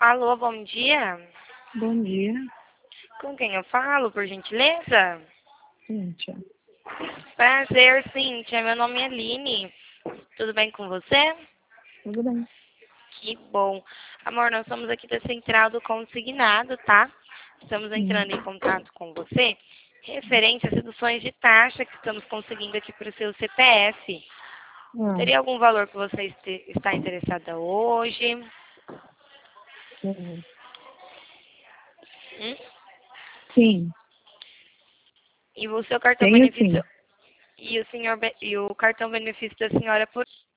Alô, bom dia. Bom dia, Com quem eu falo, por gentileza? Cíntia. Prazer, Cíntia. Meu nome é Aline. Tudo bem com você? Tudo bem? Que bom. Amor, nós somos aqui da Central do Consignado, tá? Estamos Hum. entrando em contato com você referente às reduções de taxa que estamos conseguindo aqui para o seu CPF. Ah, Teria algum valor que você está interessada hoje? sim. Hum? Sim, E o seu cartão tenho benefício sim. e o cartão benefício da senhora por